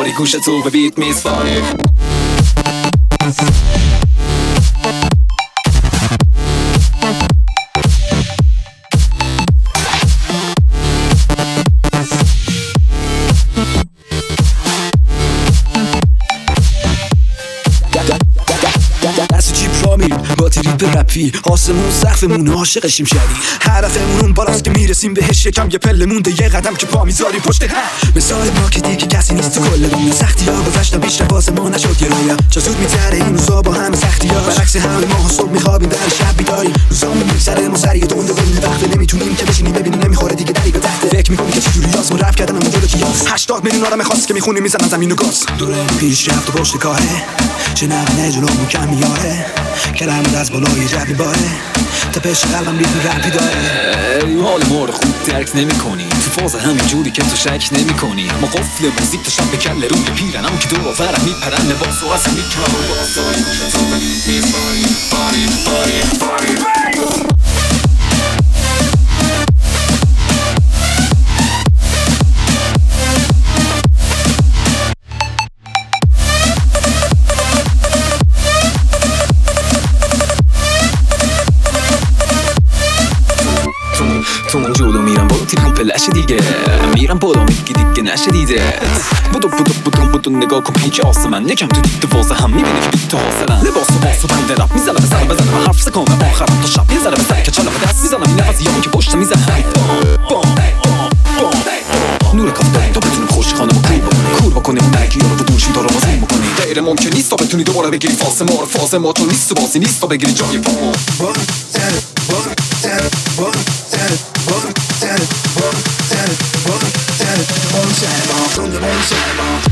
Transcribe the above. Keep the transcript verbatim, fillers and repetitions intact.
میذاری گوشتو به بیت میسپاری. دست جیب را میریم با تیری به رپی، آسمون سقفمون عاشقشیم شدید. هدفمون اون بالاست که میرسیم بهش، یکم یه پله مونده یه قدم که پا میذاریم پشت هم. مثال ما که دیگه کسی نیست تو کل دنیا، سختی ها گذشتن بیشتر واسه ما نشد یه رویا. چه زود میگذره این روزا با همه سختی ها، برعکس همه ما صبح میخوابیم در شب بیداریم. روزامون میگذره ما سریع دنده دنده وقت نمیتونیم که بشینیم ببینیم نمیخوره دیگه دری به تحت. فکر میکنی که چجوری یاس ما رفت کردن اون جلو کیاس. هشتاد میلیون آدم خاص که میخونیم میزنن زمین و گاز. پیش رفت و پشت کاره چه نبینه جلومون کم میاره، کلمت از بالای جبی باره، تپش قلبم ریتم رپی داره. حال ما رو خوب درک نمی کنی، تو فاز همین جوری که تو شک نمی کنی. ما قفل موزیک تو شب به کل روی پیرن، هم که دو آورم میپرن لباس و اصلا میکنم تو من جلو میرم با تیپی پلش دیگه، میرم بالا میگی دیگه نشه دیده. بودو بودو بودو بودو نگاه کن پیچ آسمن، یکم تو دیده واسه هم میبینی که بیت حاصلن. لباس و باس و بنده رپ میزنم بزنم بزنم حرف سکانم آخرم تا شب یه ذره بزنم که چلم دست میزنم این نفس یامون که پشت میزنم. بام بام بام نور کاف داریم تا بتونیم خوش خانه با کلی بکنیم، کور بکنیم اون درکی ها رو دورشیم تا رو بازیم بکنیم. غیر ممکن نیست تا بتونی دوباره بگیری فاز ما رو، فاز ما تو نیست و بازی نیست تا بگیری جای پا ما. One,